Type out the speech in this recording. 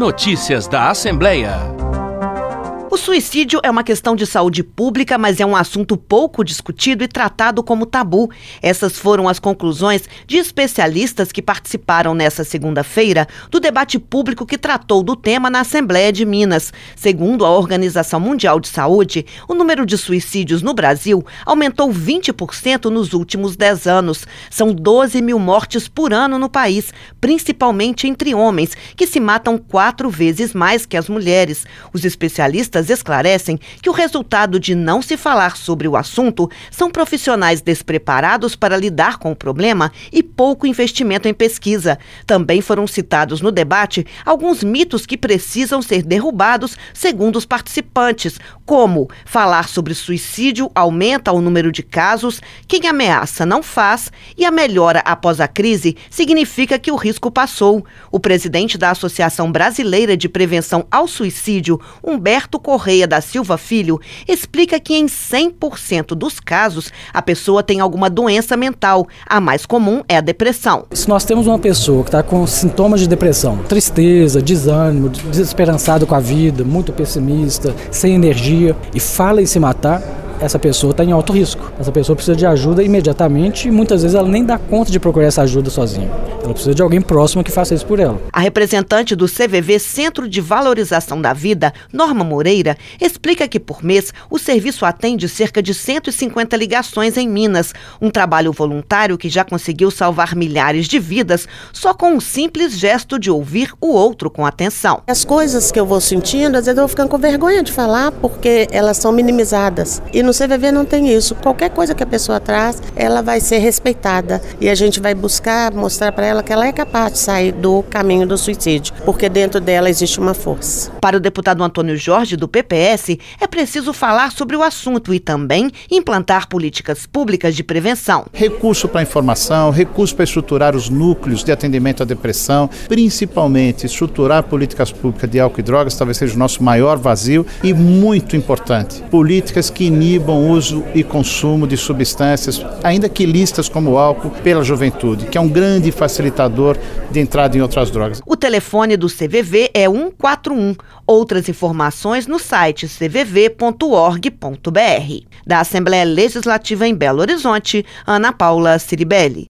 Notícias da Assembleia. O suicídio é uma questão de saúde pública, mas é um assunto pouco discutido e tratado como tabu. Essas foram as conclusões de especialistas que participaram nesta segunda-feira do debate público que tratou do tema na Assembleia de Minas. Segundo a Organização Mundial de Saúde, o número de suicídios no Brasil aumentou 20% nos últimos 10 anos. São 12 mil mortes por ano no país, principalmente entre homens, que se matam 4 vezes mais que as mulheres. Os especialistas esclarecem que o resultado de não se falar sobre o assunto são profissionais despreparados para lidar com o problema e pouco investimento em pesquisa. Também foram citados no debate alguns mitos que precisam ser derrubados, segundo os participantes, como falar sobre suicídio aumenta o número de casos, quem ameaça não faz e a melhora após a crise significa que o risco passou. O presidente da Associação Brasileira de Prevenção ao Suicídio, Humberto Correia da Silva Filho, explica que em 100% dos casos a pessoa tem alguma doença mental. A mais comum é a depressão. Se nós temos uma pessoa que está com sintomas de depressão, tristeza, desânimo, desesperançado com a vida, muito pessimista, sem energia e fala em se matar, essa pessoa está em alto risco. Essa pessoa precisa de ajuda imediatamente e muitas vezes ela nem dá conta de procurar essa ajuda sozinha. Ela precisa de alguém próximo que faça isso por ela. A representante do CVV, Centro de Valorização da Vida, Norma Moreira, explica que por mês o serviço atende cerca de 150 ligações em Minas. Um trabalho voluntário que já conseguiu salvar milhares de vidas só com um simples gesto de ouvir o outro com atenção. As coisas que eu vou sentindo, às vezes eu vou ficando com vergonha de falar porque elas são minimizadas. E no CVV não tem isso. Qualquer coisa que a pessoa traz, ela vai ser respeitada. E a gente vai buscar mostrar para ela que ela é capaz de sair do caminho do suicídio, porque dentro dela existe uma força. Para o deputado Antônio Jorge, do PPS, é preciso falar sobre o assunto e também implantar políticas públicas de prevenção. Recurso para informação, recurso para estruturar os núcleos de atendimento à depressão, principalmente estruturar políticas públicas de álcool e drogas, talvez seja o nosso maior vazio, e muito importante, políticas que inibam o uso e consumo de substâncias, ainda que ilícitas como o álcool, pela juventude, que é um grande facilitador de entrada em outras drogas. O telefone do CVV é 141. Outras informações no site cvv.org.br. Da Assembleia Legislativa em Belo Horizonte, Ana Paula Ciribelli.